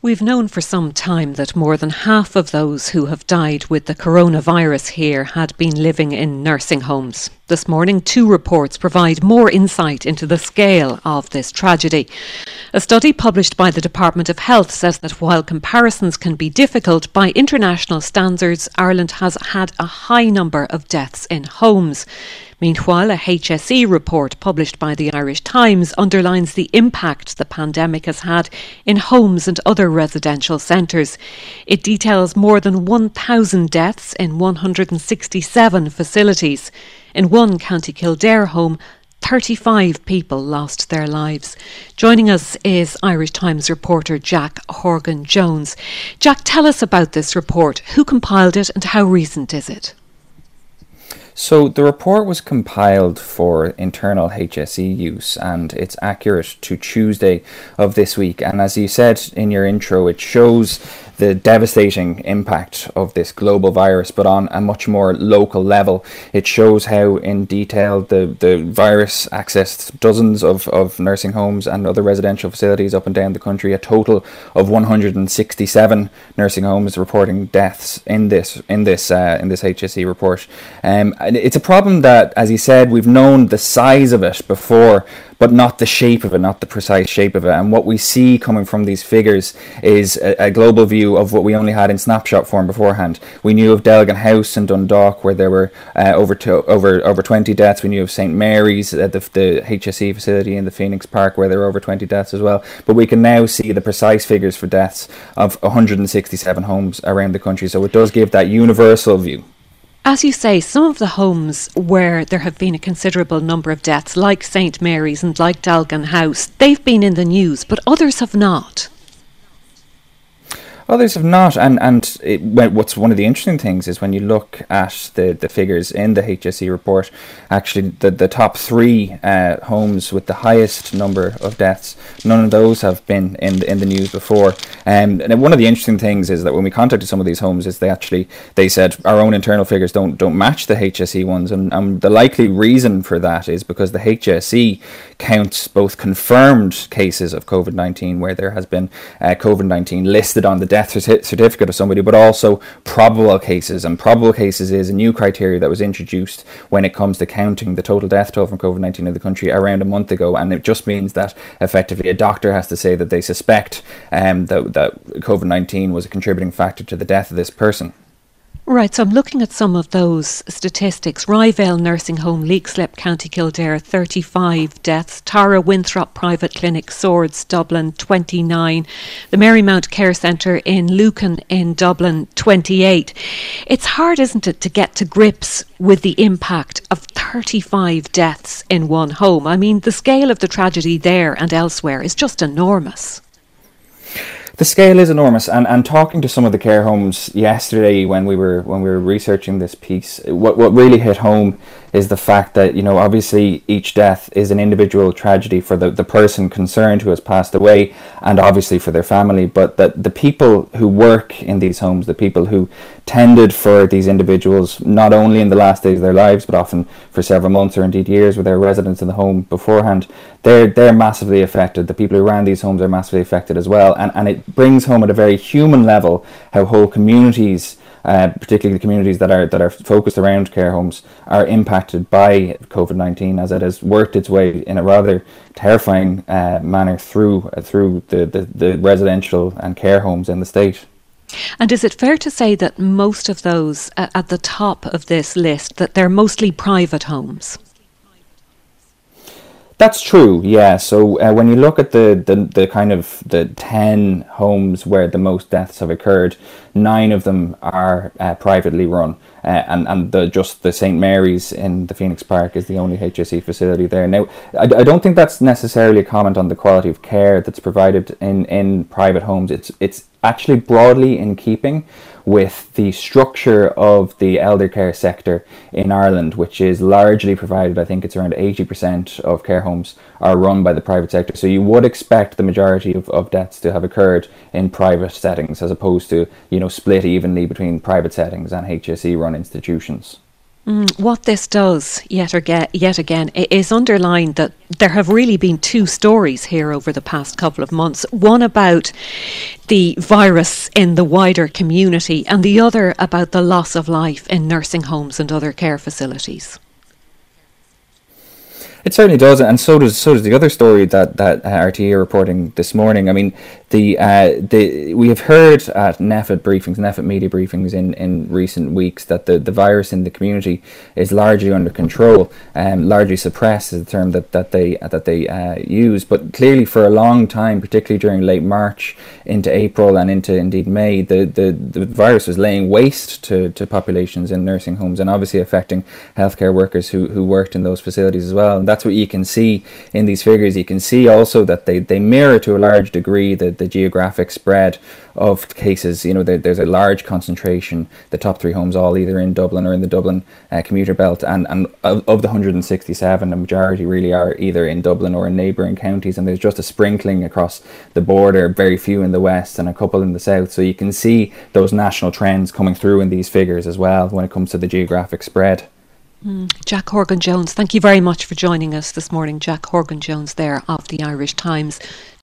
We've known for some time that more than half of those who have died with the coronavirus here had been living in nursing homes. This morning, two reports provide more insight into the scale of this tragedy. A study published by the Department of Health says that while comparisons can be difficult, by international standards, Ireland has had a high number of deaths in homes. Meanwhile, a HSE report published by the Irish Times underlines the impact the pandemic has had in homes and other residential centres. It details more than 1,000 deaths in 167 facilities. In one County Kildare home, 35 people lost their lives. Joining us is Irish Times reporter Jack Horgan-Jones. Jack, tell us about this report. Who compiled it and how recent is it? So the report was compiled for internal HSE use and it's accurate to Tuesday of this week. And as you said in your intro, it shows the devastating impact of this global virus, but on a much more local level. It shows how in detail the virus accessed dozens of nursing homes and other residential facilities up and down the country. A total of 167 nursing homes reporting deaths in this HSE report. It's a problem that, as you said, we've known the size of it before, but not the shape of it, not the precise shape of it. And what we see coming from these figures is a global view of what we only had in snapshot form beforehand. We knew of Delgan House in Dundalk, where there were over 20 deaths. We knew of St Mary's, the HSE facility in the Phoenix Park, where there were over 20 deaths as well. But we can now see the precise figures for deaths of 167 homes around the country. So it does give that universal view. As you say, some of the homes where there have been a considerable number of deaths, like St Mary's and like Delgan House, they've been in the news, but others have not. Others have not, what's one of the interesting things is when you look at the figures in the HSE report, actually the top three homes with the highest number of deaths, none of those have been in the news before. And one of the interesting things is that when we contacted some of these homes, is they said our own internal figures don't match the HSE ones, and the likely reason for that is because the HSE counts both confirmed cases of COVID-19, where there has been COVID-19 listed on the death certificate of somebody, but also probable cases. And probable cases is a new criteria that was introduced when it comes to counting the total death toll from COVID-19 in the country around a month ago. And it just means that effectively a doctor has to say that they suspect that COVID-19 was a contributing factor to the death of this person. Right, so I'm looking at some of those statistics. Ryevale Nursing Home, Leixlip, County Kildare, 35 deaths. Tara Winthrop Private Clinic, Swords, Dublin, 29. The Marymount Care Centre in Lucan in Dublin, 28. It's hard, isn't it, to get to grips with the impact of 35 deaths in one home. I mean, the scale of the tragedy there and elsewhere is just enormous. The scale is enormous, and talking to some of the care homes yesterday when we were researching this piece, what really hit home is the fact that, obviously each death is an individual tragedy for the person concerned who has passed away, and obviously for their family, but that the people who work in these homes, the people who tended for these individuals, not only in the last days of their lives, but often for several months or indeed years with their residents in the home beforehand, they're massively affected. The people who ran these homes are massively affected as well, and it brings home at a very human level how whole communities, particularly the communities that are focused around care homes, are impacted by COVID-19, as it has worked its way in a rather terrifying manner through the residential and care homes in the state. And is it fair to say that most of those at the top of this list, that they're mostly private homes? That's true, yeah. So when you look at the kind of the 10 homes where the most deaths have occurred, 9 of them are privately run, and just the St Mary's in the Phoenix Park is the only HSE facility there. Now, I don't think that's necessarily a comment on the quality of care that's provided in private homes. It's actually broadly in keeping with the structure of the elder care sector in Ireland, which is largely provided, I think it's around 80% of care homes are run by the private sector. So you would expect the majority of deaths to have occurred in private settings, as opposed to, split evenly between private settings and HSE run institutions. What this does, yet again, is underline that there have really been two stories here over the past couple of months. One about the virus in the wider community, and the other about the loss of life in nursing homes and other care facilities. It certainly does, and so does the other story that RTE are reporting this morning. I mean, we have heard at NPHET media briefings in recent weeks that the virus in the community is largely under control, largely suppressed is the term that they use. But clearly, for a long time, particularly during late March into April and into indeed May, the virus was laying waste to populations in nursing homes, and obviously affecting healthcare workers who worked in those facilities as well. And that's what you can see in these figures. You can see also that they mirror to a large degree the geographic spread of cases. You know, there's a large concentration, the top three homes all either in Dublin or in the Dublin commuter belt, and of the 167, the majority really are either in Dublin or in neighbouring counties, and there's just a sprinkling across the border, very few in the west and a couple in the south. So you can see those national trends coming through in these figures as well when it comes to the geographic spread. Jack Horgan-Jones, thank you very much for joining us this morning. Jack Horgan-Jones there of the Irish Times.